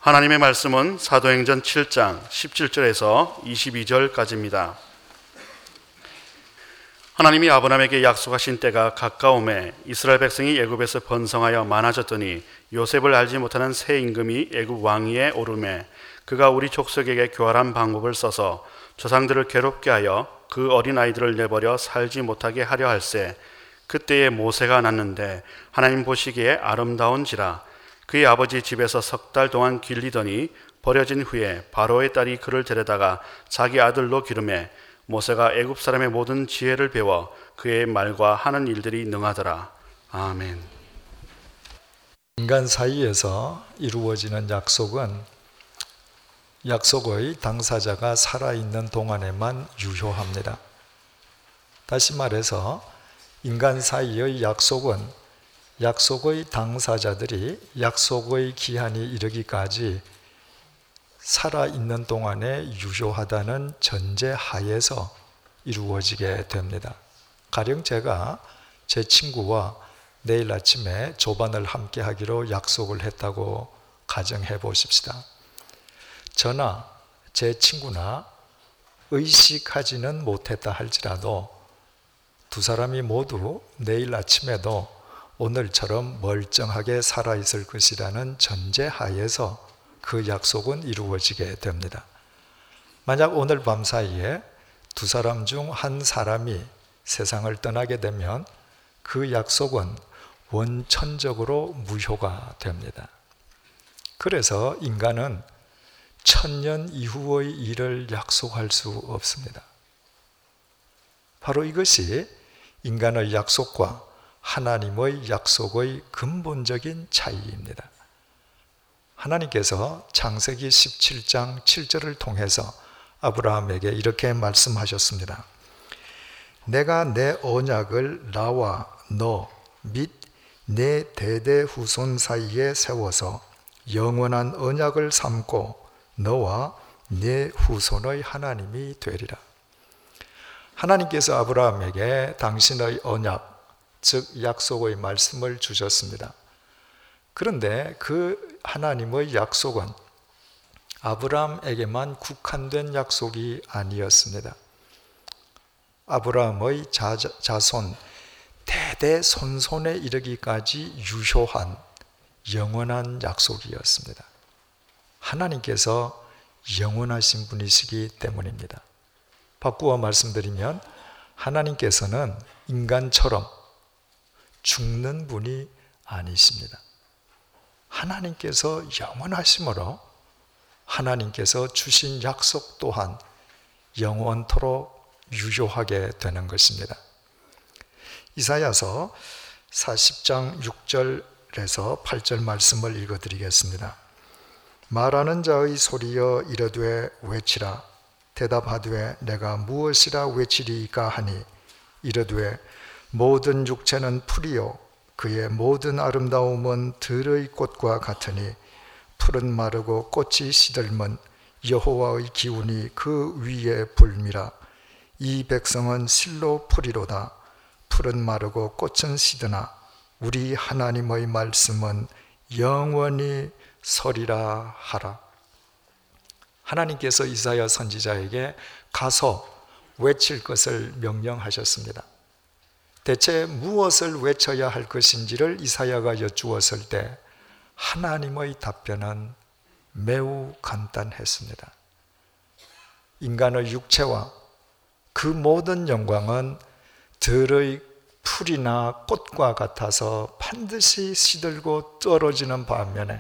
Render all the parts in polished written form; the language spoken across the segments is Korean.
하나님의 말씀은 사도행전 7장 17절에서 22절까지입니다. 하나님이 아브라함에게 약속하신 때가 가까움에 이스라엘 백성이 애굽에서 번성하여 많아졌더니 요셉을 알지 못하는 새 임금이 애굽 왕위에 오르매 그가 우리 족속에게 교활한 방법을 써서 조상들을 괴롭게 하여 그 어린 아이들을 내버려 살지 못하게 하려 할세. 그때에 모세가 났는데 하나님 보시기에 아름다운지라. 그의 아버지 집에서 석 달 동안 길리더니 버려진 후에 바로의 딸이 그를 데려다가 자기 아들로 기르매 모세가 애굽 사람의 모든 지혜를 배워 그의 말과 하는 일들이 능하더라. 아멘. 인간 사이에서 이루어지는 약속은 약속의 당사자가 살아있는 동안에만 유효합니다. 다시 말해서 인간 사이의 약속은 약속의 당사자들이 약속의 기한이 이르기까지 살아있는 동안에 유효하다는 전제 하에서 이루어지게 됩니다. 가령 제가 제 친구와 내일 아침에 조반을 함께 하기로 약속을 했다고 가정해 보십시다. 저나 제 친구나 의식하지는 못했다 할지라도 두 사람이 모두 내일 아침에도 오늘처럼 멀쩡하게 살아있을 것이라는 전제 하에서 그 약속은 이루어지게 됩니다. 만약 오늘 밤 사이에 두 사람 중 한 사람이 세상을 떠나게 되면 그 약속은 원천적으로 무효가 됩니다. 그래서 인간은 1000년 이후의 일을 약속할 수 없습니다. 바로 이것이 인간의 약속과 하나님의 약속의 근본적인 차이입니다. 하나님께서 창세기 17장 7절을 통해서 아브라함에게 이렇게 말씀하셨습니다. 내가 내 언약을 나와 너 및 내 대대 후손 사이에 세워서 영원한 언약을 삼고 너와 내 후손의 하나님이 되리라. 하나님께서 아브라함에게 당신의 언약, 즉 약속의 말씀을 주셨습니다. 그런데 그 하나님의 약속은 아브라함에게만 국한된 약속이 아니었습니다. 아브라함의 자손 대대손손에 이르기까지 유효한 영원한 약속이었습니다. 하나님께서 영원하신 분이시기 때문입니다. 바꾸어 말씀드리면 하나님께서는 인간처럼 죽는 분이 아니십니다. 하나님께서 영원하심으로 하나님께서 주신 약속 또한 영원토록 유효하게 되는 것입니다. 이사야서 40장 6절에서 8절 말씀을 읽어드리겠습니다. 말하는 자의 소리여 이르되 외치라. 대답하되 내가 무엇이라 외치리이까 하니 이르되 모든 육체는 풀이요 그의 모든 아름다움은 들의 꽃과 같으니 풀은 마르고 꽃이 시들면 여호와의 기운이 그 위에 불미라. 이 백성은 실로 풀이로다. 풀은 마르고 꽃은 시드나 우리 하나님의 말씀은 영원히 서리라 하라. 하나님께서 이사야 선지자에게 가서 외칠 것을 명령하셨습니다. 대체 무엇을 외쳐야 할 것인지를 이사야가 여쭈었을 때 하나님의 답변은 매우 간단했습니다. 인간의 육체와 그 모든 영광은 들의 풀이나 꽃과 같아서 반드시 시들고 떨어지는 반면에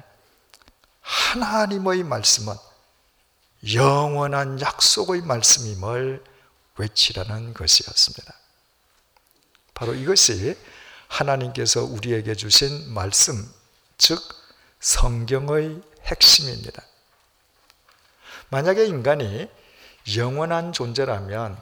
하나님의 말씀은 영원한 약속의 말씀임을 외치라는 것이었습니다. 바로 이것이 하나님께서 우리에게 주신 말씀, 즉 성경의 핵심입니다. 만약에 인간이 영원한 존재라면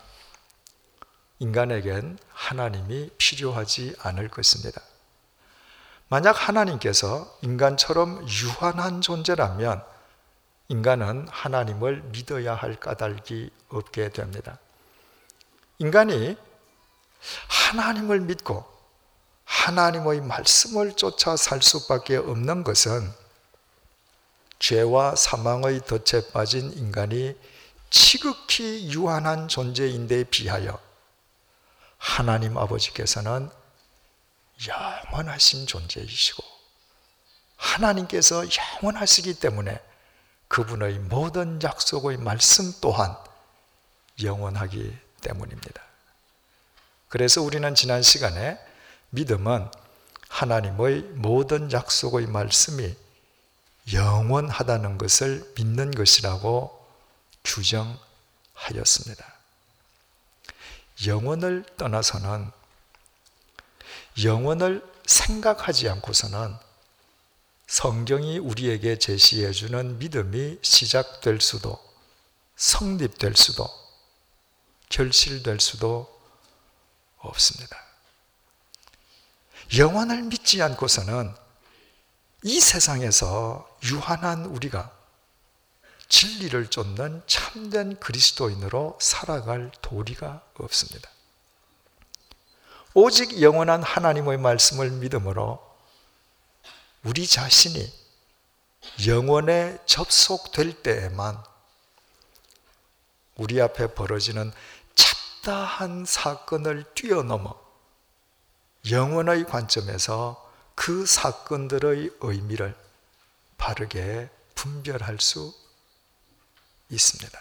인간에겐 하나님이 필요하지 않을 것입니다. 만약 하나님께서 인간처럼 유한한 존재라면 인간은 하나님을 믿어야 할 까닭이 없게 됩니다. 인간이 하나님을 믿고 하나님의 말씀을 쫓아 살 수밖에 없는 것은 죄와 사망의 덫에 빠진 인간이 지극히 유한한 존재인데 비하여 하나님 아버지께서는 영원하신 존재이시고 하나님께서 영원하시기 때문에 그분의 모든 약속의 말씀 또한 영원하기 때문입니다. 그래서 우리는 지난 시간에 믿음은 하나님의 모든 약속의 말씀이 영원하다는 것을 믿는 것이라고 규정하였습니다. 영원을 떠나서는, 영원을 생각하지 않고서는 성경이 우리에게 제시해 주는 믿음이 시작될 수도, 성립될 수도, 결실될 수도 없습니다. 영원을 믿지 않고서는 이 세상에서 유한한 우리가 진리를 쫓는 참된 그리스도인으로 살아갈 도리가 없습니다. 오직 영원한 하나님의 말씀을 믿음으로 우리 자신이 영원에 접속될 때에만 우리 앞에 벌어지는 잡다한 사건을 뛰어넘어 영원의 관점에서 그 사건들의 의미를 바르게 분별할 수 있습니다.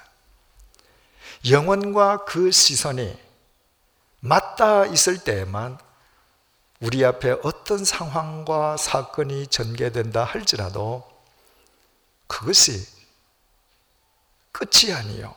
영원과 그 시선이 맞닿아 있을 때에만 우리 앞에 어떤 상황과 사건이 전개된다 할지라도 그것이 끝이 아니요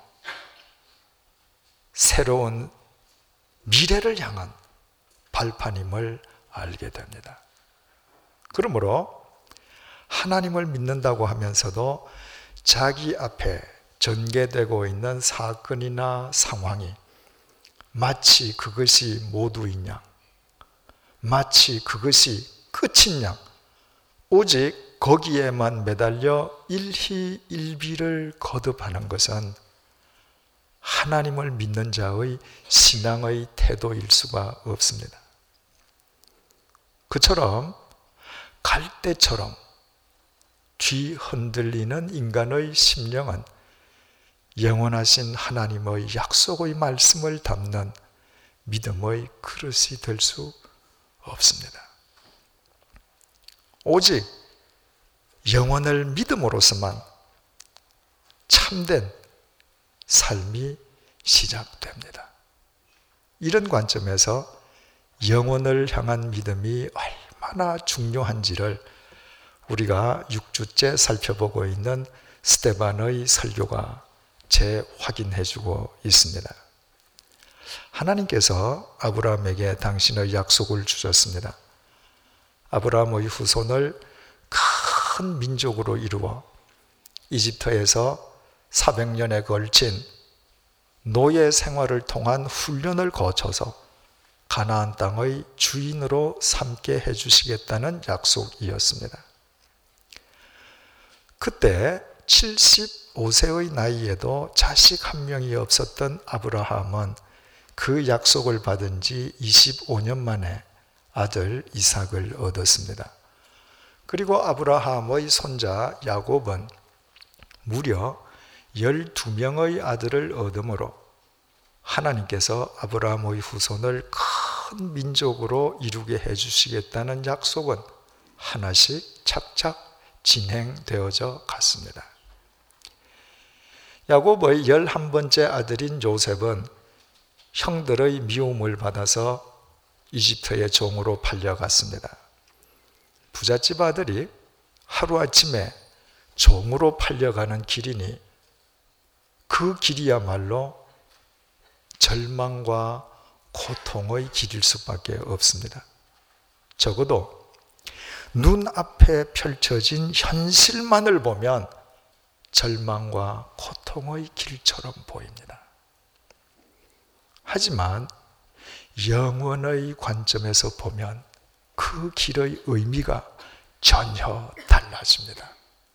새로운 미래를 향한 발판임을 알게 됩니다. 그러므로 하나님을 믿는다고 하면서도 자기 앞에 전개되고 있는 사건이나 상황이 마치 그것이 모두인 양, 마치 그것이 끝인 양, 오직 거기에만 매달려 일희일비를 거듭하는 것은 하나님을 믿는 자의 신앙의 태도일 수가 없습니다. 그처럼 갈대처럼 뒤 흔들리는 인간의 심령은 영원하신 하나님의 약속의 말씀을 담는 믿음의 그릇이 될 수 없습니다. 오직 영원을 믿음으로서만 참된 삶이 시작됩니다. 이런 관점에서 영원을 향한 믿음이 얼마나 중요한지를 우리가 6주째 살펴보고 있는 스데반의 설교가 재확인해주고 있습니다. 하나님께서 아브라함에게 당신의 약속을 주셨습니다. 아브라함의 후손을 큰 민족으로 이루어 이집트에서 400년에 걸친 노예 생활을 통한 훈련을 거쳐서 가나안 땅의 주인으로 삼게 해주시겠다는 약속이었습니다. 그때 75세의 나이에도 자식 한 명이 없었던 아브라함은 그 약속을 받은 지 25년 만에 아들 이삭을 얻었습니다. 그리고 아브라함의 손자 야곱은 무려 12명의 아들을 얻음으로 하나님께서 아브라함의 후손을 큰 민족으로 이루게 해주시겠다는 약속은 하나씩 착착 진행되어져 갔습니다. 야곱의 11번째 아들인 요셉은 형들의 미움을 받아서 이집트의 종으로 팔려갔습니다. 부잣집 아들이 하루아침에 종으로 팔려가는 길이니 그 길이야말로 절망과 고통의 길일 수밖에 없습니다. 적어도 눈앞에 펼쳐진 현실만을 보면 절망과 고통의 길처럼 보입니다. 하지만 영원의 관점에서 보면 그 길의 의미가 전혀 달라집니다.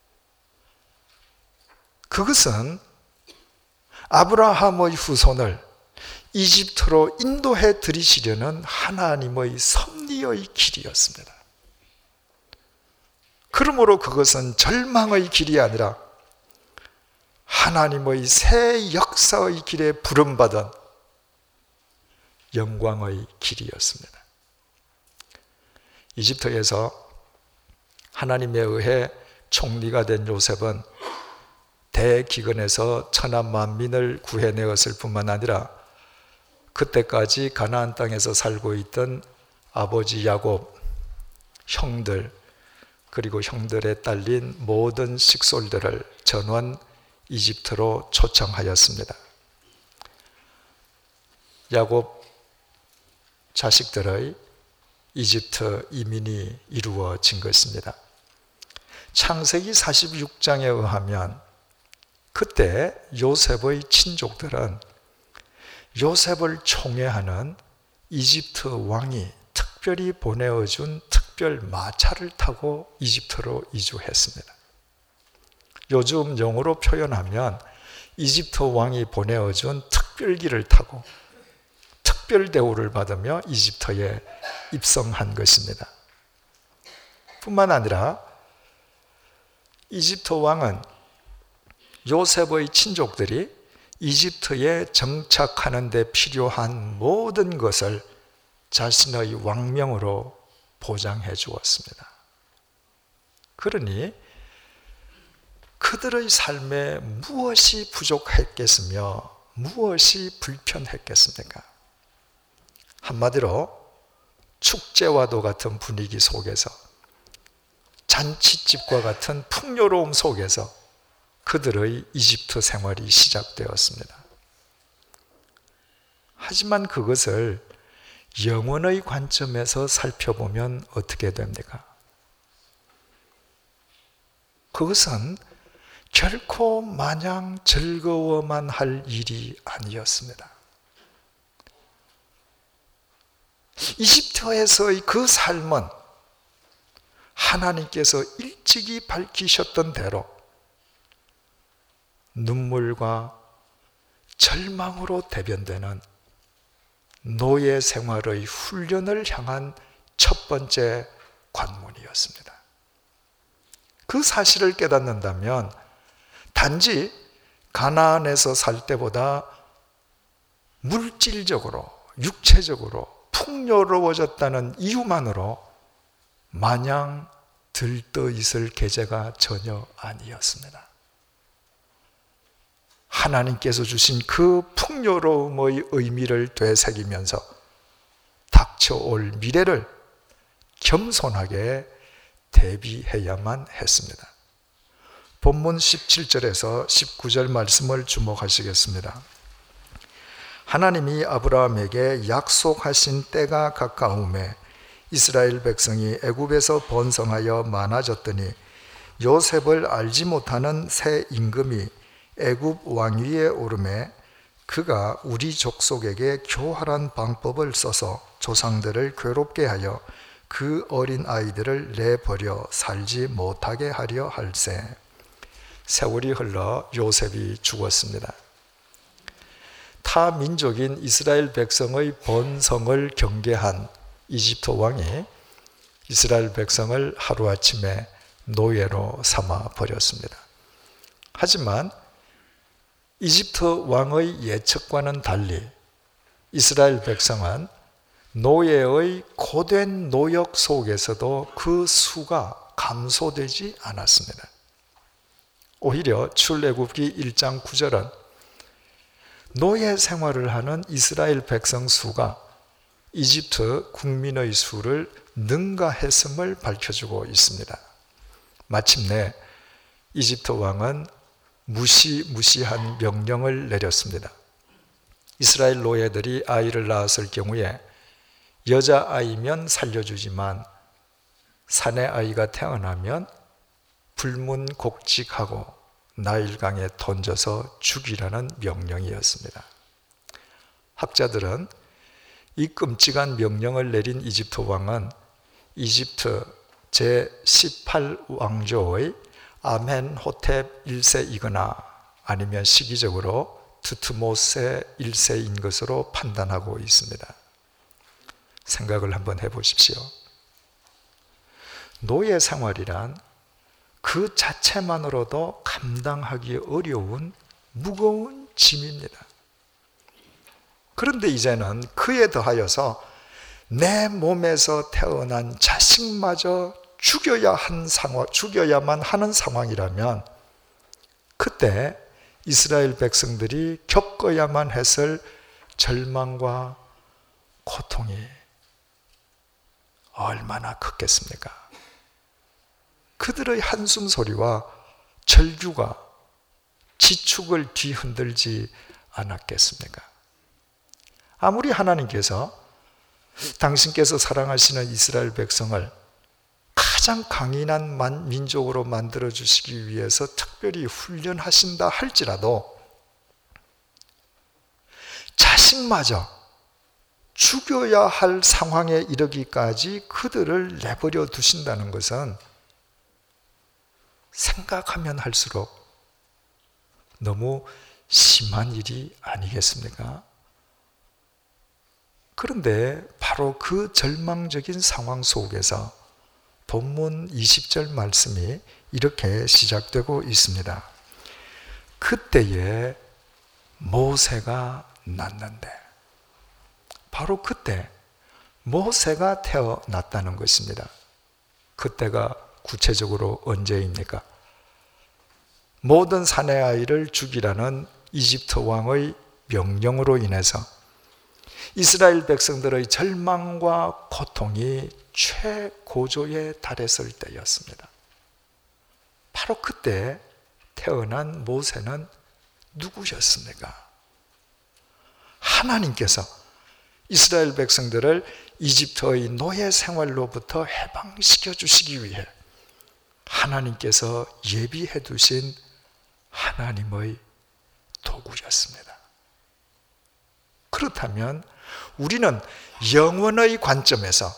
그것은 아브라함의 후손을 이집트로 인도해 들이시려는 하나님의 섭리의 길이었습니다. 그러므로 그것은 절망의 길이 아니라 하나님의 새 역사의 길에 부름받은 영광의 길이었습니다. 이집트에서 하나님에 의해 총리가 된 요셉은 대기근에서 천하 만민을 구해내었을 뿐만 아니라 그때까지 가나안 땅에서 살고 있던 아버지 야곱, 형들, 그리고 형들에 딸린 모든 식솔들을 전원 이집트로 초청하였습니다. 야곱 자식들의 이집트 이민이 이루어진 것입니다. 창세기 46장에 의하면 그때 요셉의 친족들은 요셉을 총애하는 이집트 왕이 특별히 보내어준 특별 마차를 타고 이집트로 이주했습니다. 요즘 용어로 표현하면 이집트 왕이 보내어준 특별기를 타고 특별 대우를 받으며 이집트에 입성한 것입니다. 뿐만 아니라 이집트 왕은 요셉의 친족들이 이집트에 정착하는 데 필요한 모든 것을 자신의 왕명으로 보장해 주었습니다. 그러니 그들의 삶에 무엇이 부족했겠으며 무엇이 불편했겠습니까? 한마디로 축제와도 같은 분위기 속에서, 잔치집과 같은 풍요로움 속에서 그들의 이집트 생활이 시작되었습니다. 하지만 그것을 영혼의 관점에서 살펴보면 어떻게 됩니까? 그것은 결코 마냥 즐거워만 할 일이 아니었습니다. 이집트에서의 그 삶은 하나님께서 일찍이 밝히셨던 대로 눈물과 절망으로 대변되는 노예 생활의 훈련을 향한 첫 번째 관문이었습니다. 그 사실을 깨닫는다면 단지 가나안에서 살 때보다 물질적으로, 육체적으로 풍요로워졌다는 이유만으로 마냥 들떠 있을 계제가 전혀 아니었습니다. 하나님께서 주신 그 풍요로움의 의미를 되새기면서 닥쳐올 미래를 겸손하게 대비해야만 했습니다. 본문 17절에서 19절 말씀을 주목하시겠습니다. 하나님이 아브라함에게 약속하신 때가 가까움에 이스라엘 백성이 애굽에서 번성하여 많아졌더니 요셉을 알지 못하는 새 임금이 애굽 왕위에 오르매 그가 우리 족속에게 교활한 방법을 써서 조상들을 괴롭게 하여 그 어린 아이들을 내버려 살지 못하게 하려 할세. 세월이 흘러 요셉이 죽었습니다. 타 민족인 이스라엘 백성의 번성을 경계한 이집트 왕이 이스라엘 백성을 하루아침에 노예로 삼아 버렸습니다. 하지만 이집트 왕의 예측과는 달리 이스라엘 백성은 노예의 고된 노역 속에서도 그 수가 감소되지 않았습니다. 오히려 출애굽기 1장 9절은 노예 생활을 하는 이스라엘 백성 수가 이집트 국민의 수를 능가했음을 밝혀주고 있습니다. 마침내 이집트 왕은 무시무시한 명령을 내렸습니다. 이스라엘 노예들이 아이를 낳았을 경우에 여자아이면 살려주지만 사내 아이가 태어나면 불문곡직하고 나일강에 던져서 죽이라는 명령이었습니다. 학자들은 이 끔찍한 명령을 내린 이집트 왕은 이집트 제18왕조의 아멘호텝 1세이거나 아니면 시기적으로 두트모세 1세인 것으로 판단하고 있습니다. 생각을 한번 해보십시오. 노예 생활이란 그 자체만으로도 감당하기 어려운 무거운 짐입니다. 그런데 이제는 그에 더하여서 내 몸에서 태어난 자식마저 죽여야만 하는 상황이라면 그때 이스라엘 백성들이 겪어야만 했을 절망과 고통이 얼마나 컸겠습니까? 그들의 한숨 소리와 절규가 지축을 뒤흔들지 않았겠습니까? 아무리 하나님께서 당신께서 사랑하시는 이스라엘 백성을 가장 강인한 민족으로 만들어주시기 위해서 특별히 훈련하신다 할지라도 자식마저 죽여야 할 상황에 이르기까지 그들을 내버려 두신다는 것은 생각하면 할수록 너무 심한 일이 아니겠습니까? 그런데 바로 그 절망적인 상황 속에서 본문 20절 말씀이 이렇게 시작되고 있습니다. 그때에 모세가 났는데, 바로 그때 모세가 태어났다는 것입니다. 그때가 구체적으로 언제입니까? 모든 사내 아이를 죽이라는 이집트 왕의 명령으로 인해서 이스라엘 백성들의 절망과 고통이 최고조에 달했을 때였습니다. 바로 그때 태어난 모세는 누구였습니까? 하나님께서 이스라엘 백성들을 이집트의 노예 생활로부터 해방시켜 주시기 위해 하나님께서 예비해 두신 하나님의 도구였습니다. 그렇다면 우리는 영원의 관점에서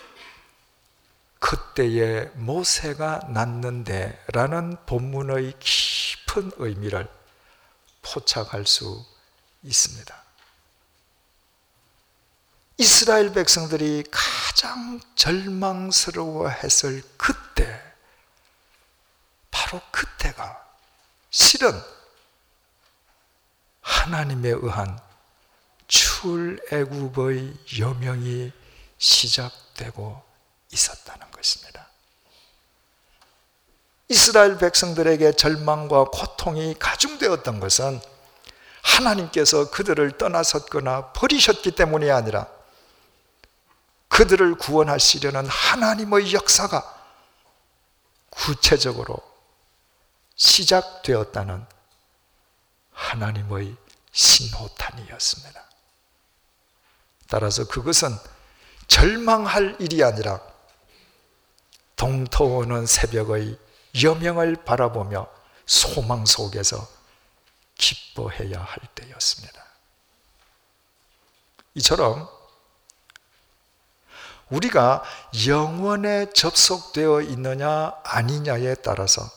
그때에 모세가 났는데 라는 본문의 깊은 의미를 포착할 수 있습니다. 이스라엘 백성들이 가장 절망스러워했을 그때, 바로 그때가 실은 하나님에 의한 출애굽의 여명이 시작되고 있었다는 것입니다. 이스라엘 백성들에게 절망과 고통이 가중되었던 것은 하나님께서 그들을 떠나섰거나 버리셨기 때문이 아니라 그들을 구원하시려는 하나님의 역사가 구체적으로 시작되었다는 하나님의 신호탄이었습니다. 따라서 그것은 절망할 일이 아니라 동터오는 새벽의 여명을 바라보며 소망 속에서 기뻐해야 할 때였습니다. 이처럼 우리가 영원에 접속되어 있느냐 아니냐에 따라서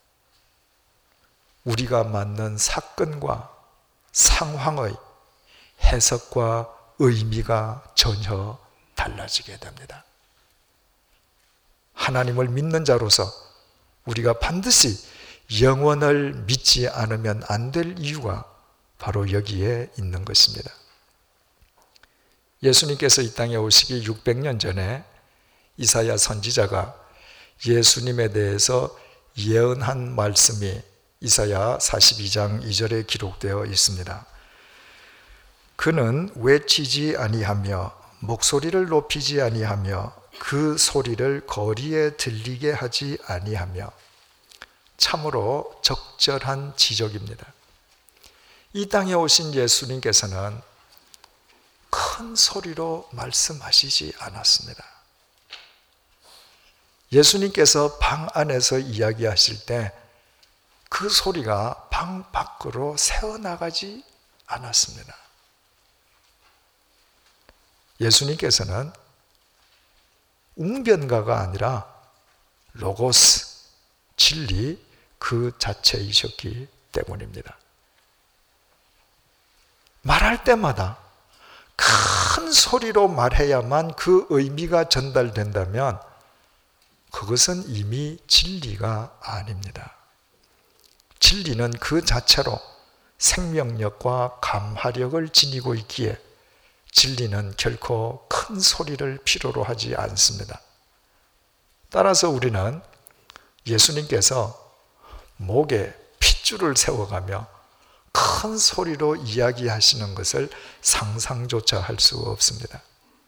우리가 맞는 사건과 상황의 해석과 의미가 전혀 달라지게 됩니다. 하나님을 믿는 자로서 우리가 반드시 영원을 믿지 않으면 안 될 이유가 바로 여기에 있는 것입니다. 예수님께서 이 땅에 오시기 600년 전에 이사야 선지자가 예수님에 대해서 예언한 말씀이 이사야 42장 2절에 기록되어 있습니다. 그는 외치지 아니하며 목소리를 높이지 아니하며 그 소리를 거리에 들리게 하지 아니하며, 참으로 적절한 지적입니다. 이 땅에 오신 예수님께서는 큰 소리로 말씀하시지 않았습니다. 예수님께서 방 안에서 이야기하실 때 그 소리가 방 밖으로 새어나가지 않았습니다. 예수님께서는 웅변가가 아니라 로고스, 진리 그 자체이셨기 때문입니다. 말할 때마다 큰 소리로 말해야만 그 의미가 전달된다면 그것은 이미 진리가 아닙니다. 진리는 그 자체로 생명력과 감화력을 지니고 있기에 진리는 결코 큰 소리를 필요로 하지 않습니다. 따라서 우리는 예수님께서 목에 핏줄을 세워가며 큰 소리로 이야기하시는 것을 상상조차 할 수 없습니다.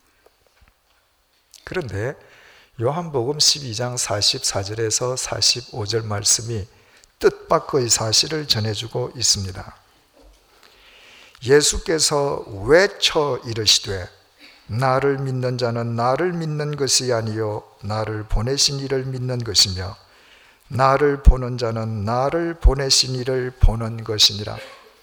그런데 요한복음 12장 44절에서 45절 말씀이 뜻밖의 사실을 전해주고 있습니다. 예수께서 외쳐 이르시되 나를 믿는 자는 나를 믿는 것이 아니요 나를 보내신 이를 믿는 것이며 나를 보는 자는 나를 보내신 이를 보는 것이니라.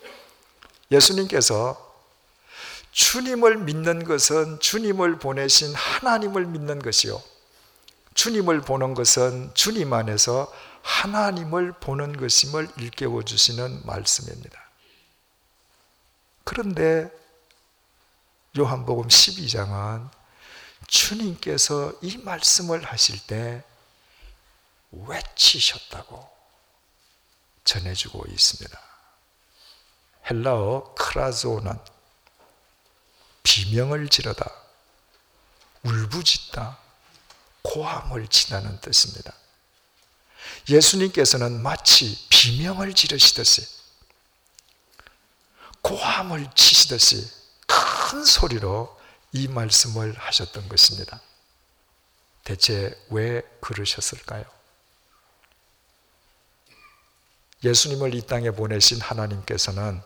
예수님께서 주님을 믿는 것은 주님을 보내신 하나님을 믿는 것이요 주님을 보는 것은 주님 안에서 하나님을 보는 것임을 일깨워 주시는 말씀입니다. 그런데 요한복음 12장은 주님께서 이 말씀을 하실 때 외치셨다고 전해주고 있습니다. 헬라어 크라조는 비명을 지르다, 울부짖다, 고함을 치다는 뜻입니다. 예수님께서는 마치 비명을 지르시듯이 고함을 치시듯이 큰 소리로 이 말씀을 하셨던 것입니다. 대체 왜 그러셨을까요? 예수님을 이 땅에 보내신 하나님께서는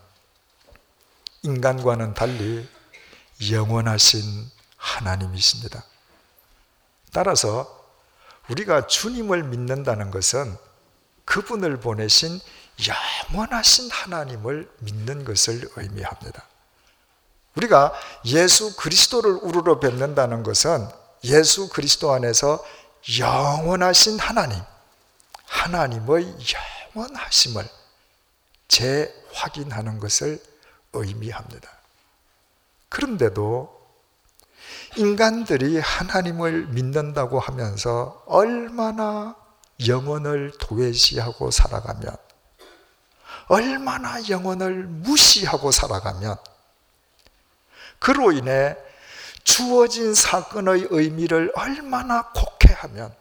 인간과는 달리 영원하신 하나님이십니다. 따라서 우리가 주님을 믿는다는 것은 그분을 보내신 영원하신 하나님을 믿는 것을 의미합니다. 우리가 예수 그리스도를 우러러 뵙는다는 것은 예수 그리스도 안에서 영원하신 하나님의 영원하심을 재확인하는 것을 의미합니다. 그런데도 인간들이 하나님을 믿는다고 하면서 얼마나 영혼을 도외시하고 살아가면, 얼마나 영혼을 무시하고 살아가면, 그로 인해 주어진 사건의 의미를 얼마나 곡해하면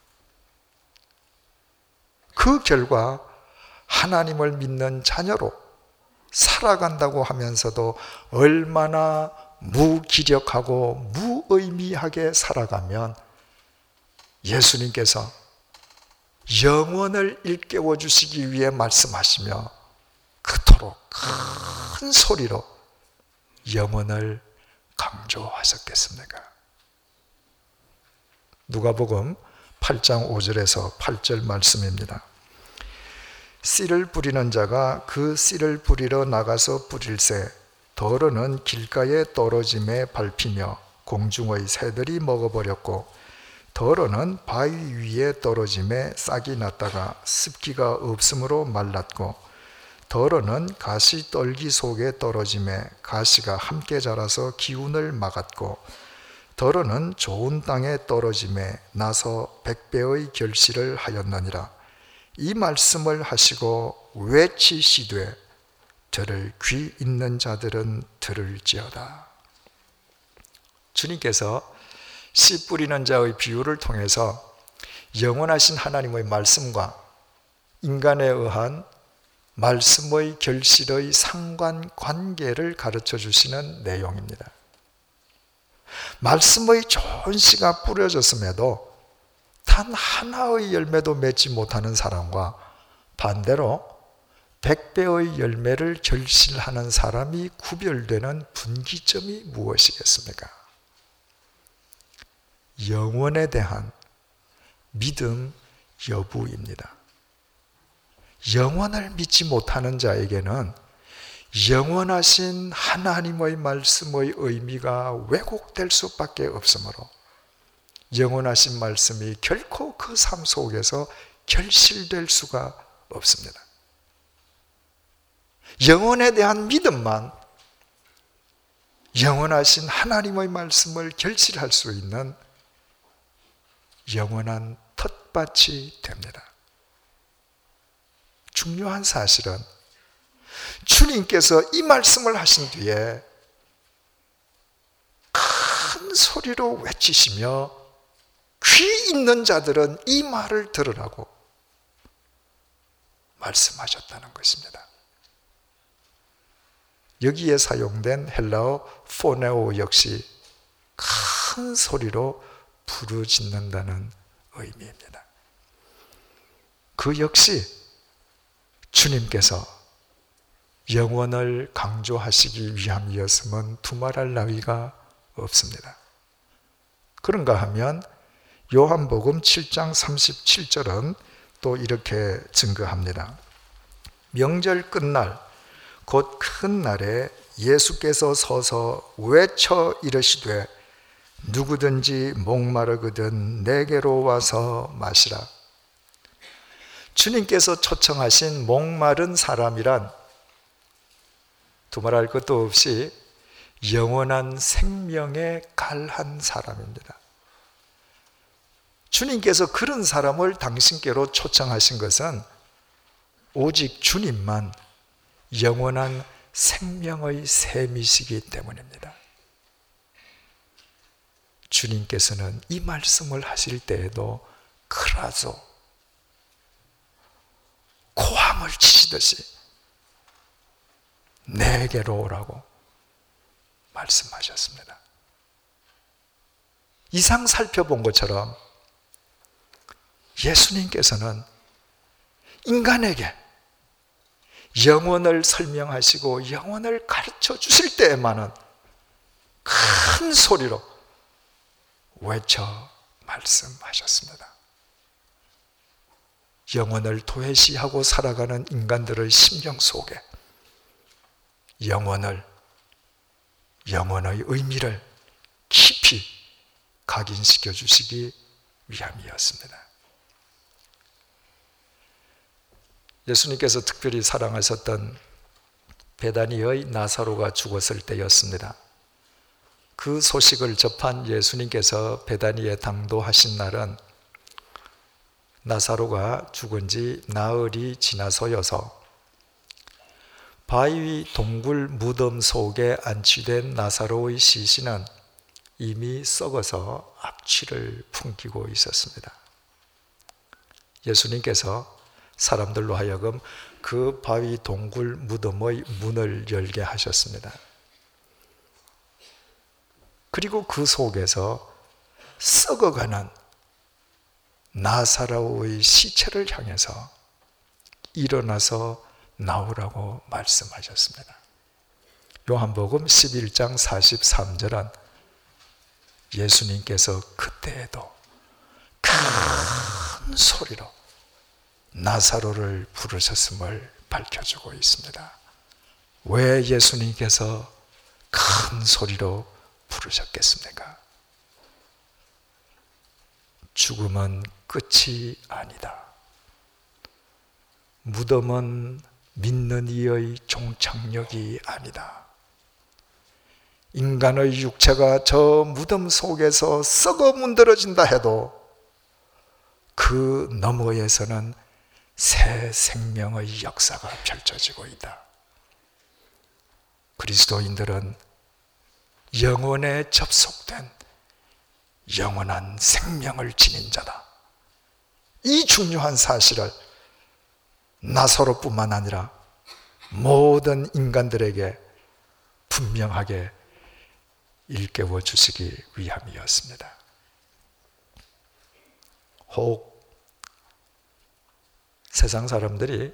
그 결과 하나님을 믿는 자녀로 살아간다고 하면서도 얼마나 무기력하고 무의미하게 살아가면 예수님께서 영혼을 일깨워 주시기 위해 말씀하시며 그토록 큰 소리로 영혼을 강조하셨겠습니까? 누가복음 8장 5절에서 8절 말씀입니다. 씨를 뿌리는 자가 그 씨를 뿌리러 나가서 뿌릴새 더러는 길가에 떨어짐에 밟히며 공중의 새들이 먹어버렸고 더러는 바위 위에 떨어짐에 싹이 났다가 습기가 없으므로 말랐고 더러는 가시 떨기 속에 떨어짐에 가시가 함께 자라서 기운을 막았고 더러는 좋은 땅에 떨어짐에 나서 100배의 결실을 하였느니라. 이 말씀을 하시고 외치시되 저를 귀 있는 자들은 들을지어다. 주님께서 씨 뿌리는 자의 비유를 통해서 영원하신 하나님의 말씀과 인간에 의한 말씀의 결실의 상관관계를 가르쳐 주시는 내용입니다. 말씀의 좋은 씨가 뿌려졌음에도 단 하나의 열매도 맺지 못하는 사람과 반대로 100배의 열매를 결실하는 사람이 구별되는 분기점이 무엇이겠습니까? 영원에 대한 믿음 여부입니다. 영원을 믿지 못하는 자에게는 영원하신 하나님의 말씀의 의미가 왜곡될 수밖에 없으므로 영원하신 말씀이 결코 그 삶 속에서 결실될 수가 없습니다. 영원에 대한 믿음만 영원하신 하나님의 말씀을 결실할 수 있는 영원한 텃밭이 됩니다. 중요한 사실은 주님께서 이 말씀을 하신 뒤에 큰 소리로 외치시며 귀 있는 자들은 이 말을 들으라고 말씀하셨다는 것입니다. 여기에 사용된 헬라어 포네오 역시 큰 소리로 부르짖는다는 의미입니다. 그 역시 주님께서 영원을 강조하시기 위함이었으면 두말할 나위가 없습니다. 그런가 하면 요한복음 7장 37절은 또 이렇게 증거합니다. 명절 끝날 곧 큰 날에 예수께서 서서 외쳐 이르시되 누구든지 목마르거든 내게로 와서 마시라. 주님께서 초청하신 목마른 사람이란 두말할 것도 없이 영원한 생명에 갈한 사람입니다. 주님께서 그런 사람을 당신께로 초청하신 것은 오직 주님만 영원한 생명의 셈이시기 때문입니다. 주님께서는 이 말씀을 하실 때에도 크라소 고함을 치시듯이 내게로 오라고 말씀하셨습니다. 이상 살펴본 것처럼 예수님께서는 인간에게 영원을 설명하시고 영원을 가르쳐 주실 때에만은 큰 소리로 외쳐 말씀하셨습니다. 영원을 도외시하고 살아가는 인간들의 심령 속에 영원의 의미를 깊이 각인시켜 주시기 위함이었습니다. 예수님께서 특별히 사랑하셨던 베다니의 나사로가 죽었을 때였습니다. 그 소식을 접한 예수님께서 베다니에 당도하신 날은 나사로가 죽은 지 나흘이 지나서여서 바위 동굴 무덤 속에 안치된 나사로의 시신은 이미 썩어서 악취를 풍기고 있었습니다. 예수님께서 사람들로 하여금 그 바위 동굴 무덤의 문을 열게 하셨습니다. 그리고 그 속에서 썩어가는 나사로의 시체를 향해서 일어나서 나오라고 말씀하셨습니다. 요한복음 11장 43절은 예수님께서 그때에도 큰 소리로 나사로를 부르셨음을 밝혀주고 있습니다. 왜 예수님께서 큰 소리로 부르셨겠습니까? 죽음은 끝이 아니다. 무덤은 믿는 이의 종착역이 아니다. 인간의 육체가 저 무덤 속에서 썩어 문드러진다 해도 그 너머에서는 새 생명의 역사가 펼쳐지고 있다. 그리스도인들은 영원에 접속된 영원한 생명을 지닌 자다. 이 중요한 사실을 나사로뿐만 아니라 모든 인간들에게 분명하게 일깨워 주시기 위함이었습니다. 혹 세상 사람들이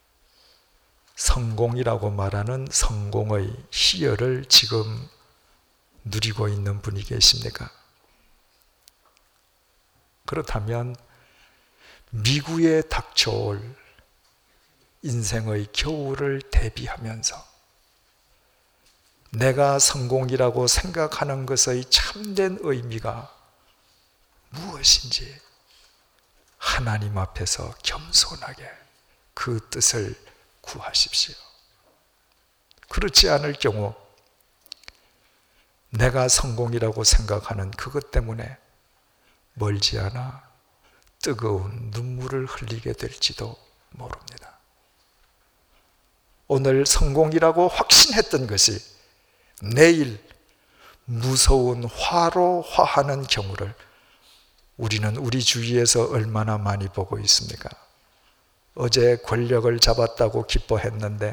성공이라고 말하는 성공의 희열을 지금 누리고 있는 분이 계십니까? 그렇다면 미국에 닥쳐올 인생의 겨울을 대비하면서 내가 성공이라고 생각하는 것의 참된 의미가 무엇인지 하나님 앞에서 겸손하게 그 뜻을 구하십시오. 그렇지 않을 경우 내가 성공이라고 생각하는 그것 때문에 멀지 않아 뜨거운 눈물을 흘리게 될지도 모릅니다. 오늘 성공이라고 확신했던 것이 내일 무서운 화로 화하는 경우를 우리는 우리 주위에서 얼마나 많이 보고 있습니까? 어제 권력을 잡았다고 기뻐했는데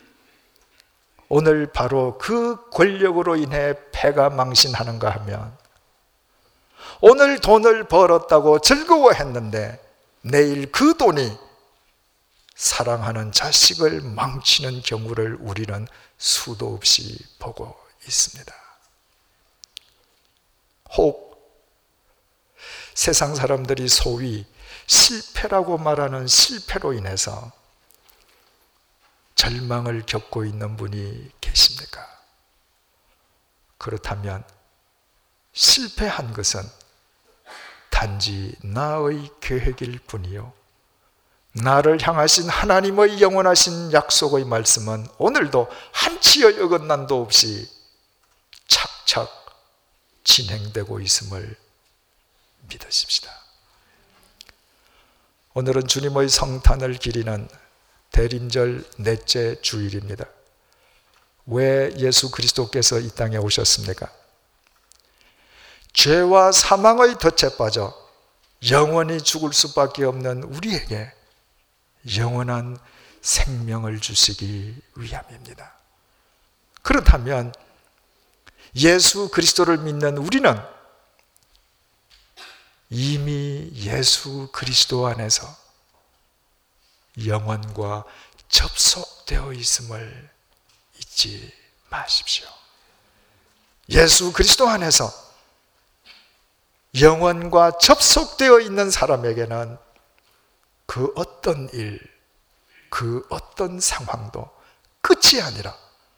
오늘 바로 그 권력으로 인해 패가 망신하는가 하면, 오늘 돈을 벌었다고 즐거워했는데 내일 그 돈이 사랑하는 자식을 망치는 경우를 우리는 수도 없이 보고 있습니다. 혹 세상 사람들이 소위 실패라고 말하는 실패로 인해서 절망을 겪고 있는 분이 계십니까? 그렇다면 실패한 것은 단지 나의 계획일 뿐이요, 나를 향하신 하나님의 영원하신 약속의 말씀은 오늘도 한치의 어긋남도 없이 착착 진행되고 있음을 믿으십시다. 오늘은 주님의 성탄을 기리는 대림절 넷째 주일입니다. 왜 예수 그리스도께서 이 땅에 오셨습니까? 죄와 사망의 덫에 빠져 영원히 죽을 수밖에 없는 우리에게 영원한 생명을 주시기 위함입니다. 그렇다면 예수 그리스도를 믿는 우리는 이미 예수 그리스도 안에서 영원과 접속되어 있음을 잊지 마십시오. 예수 그리스도 안에서 영원과 접속되어 있는 사람에게는 그 어떤 일, 그 어떤 상황도 끝이 아니라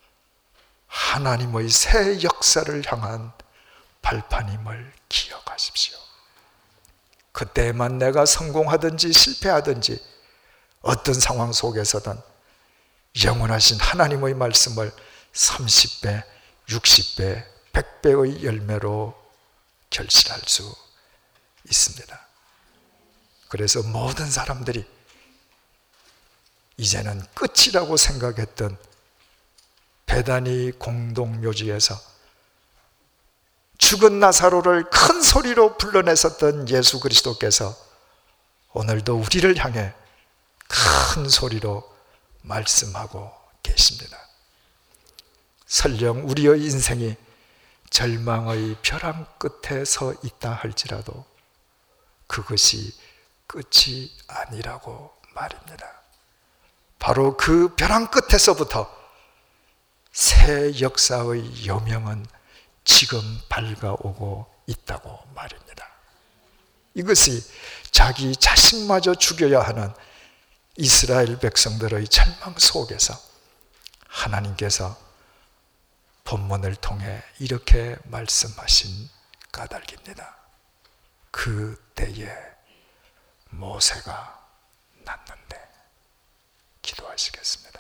하나님의 새 역사를 향한 발판임을 기억하십시오. 그때만 내가 성공하든지 실패하든지 어떤 상황 속에서든 영원하신 하나님의 말씀을 30배, 60배, 100배의 열매로 결실할 수 있습니다. 그래서 모든 사람들이 이제는 끝이라고 생각했던 베다니 공동묘지에서 죽은 나사로를 큰 소리로 불러냈었던 예수 그리스도께서 오늘도 우리를 향해 큰 소리로 말씀하고 계십니다. 설령 우리의 인생이 절망의 벼랑 끝에 서 있다 할지라도 그것이 끝이 아니라고 말입니다. 바로 그 벼랑 끝에서부터 새 역사의 여명은 지금 밝아오고 있다고 말입니다. 이것이 자기 자식마저 죽여야 하는 이스라엘 백성들의 절망 속에서 하나님께서 본문을 통해 이렇게 말씀하신 까닭입니다. 그 때에 모세가 났는데. 기도하시겠습니다.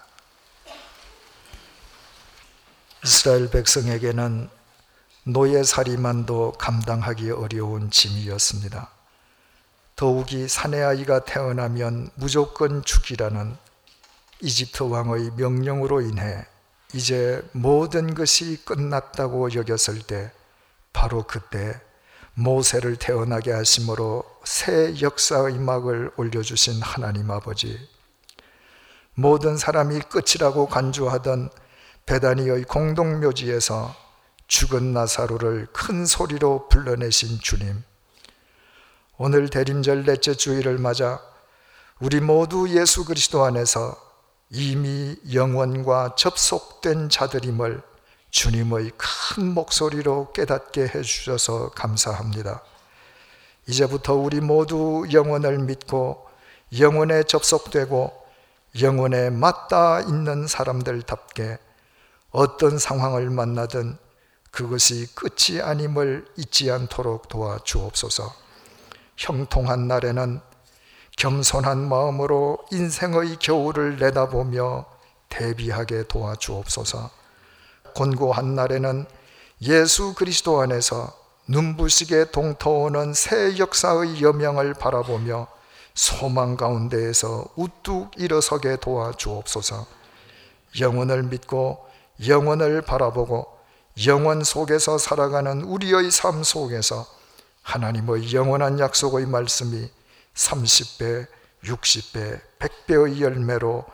이스라엘 백성에게는 노예살이만도 감당하기 어려운 짐이었습니다. 더욱이 사내아이가 태어나면 무조건 죽이라는 이집트 왕의 명령으로 인해 이제 모든 것이 끝났다고 여겼을 때, 바로 그때 모세를 태어나게 하심으로 새 역사의 막을 올려주신 하나님 아버지, 모든 사람이 끝이라고 간주하던 베다니의 공동묘지에서 죽은 나사로를 큰 소리로 불러내신 주님, 오늘 대림절 넷째 주일을 맞아 우리 모두 예수 그리스도 안에서 이미 영원과 접속된 자들임을 주님의 큰 목소리로 깨닫게 해주셔서 감사합니다. 이제부터 우리 모두 영원을 믿고 영원에 접속되고 영원에 맞닿아 있는 사람들답게 어떤 상황을 만나든 그것이 끝이 아님을 잊지 않도록 도와주옵소서. 형통한 날에는 겸손한 마음으로 인생의 겨울을 내다보며 대비하게 도와주옵소서. 곤고한 날에는 예수 그리스도 안에서 눈부시게 동터오는 새 역사의 여명을 바라보며 소망 가운데에서 우뚝 일어서게 도와주옵소서. 영원을 믿고 영원을 바라보고 영원 속에서 살아가는 우리의 삶 속에서 하나님의 영원한 약속의 말씀이 30배, 60배, 100배의 열매로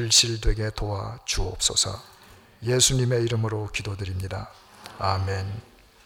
결실되게 도와주옵소서. 예수님의 이름으로 기도드립니다. 아멘.